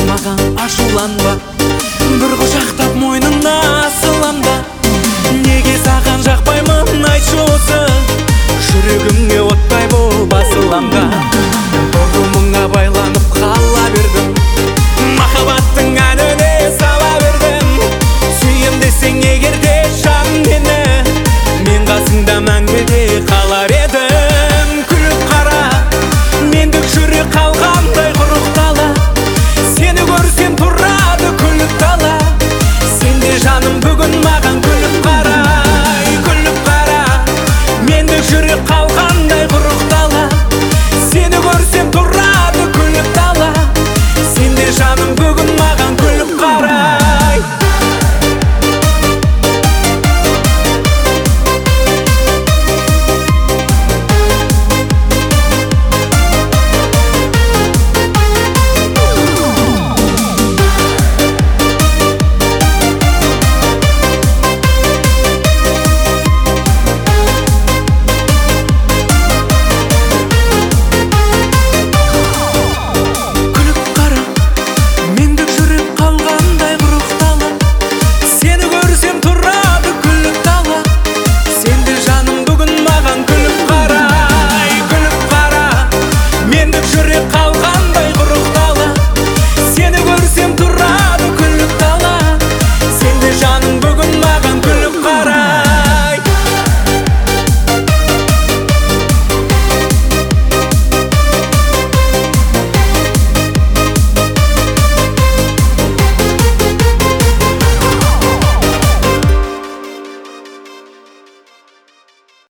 маған ашуланба, бір құшақтап мойныңа асылам да. Неге саған жақпаймын айтшы осы, жүрегіме оттай болып басыламға. Ұғымыңа байланып қала бердім, махаббаттың әніне сала бердім. Сүйем десең егер де жан мені, мен қасыңда мәңгіде қалар едім. Күліп қара, мендік жүрек қалғандай құрықтала, сені көрсем тұрады күліп дала. Сен де жаным бүгін маған күліп қара, күліп қара, мендік жүрек қалғандай құрықтала, сені көрсем тұрады күліп дала. Сен де жаным бүгін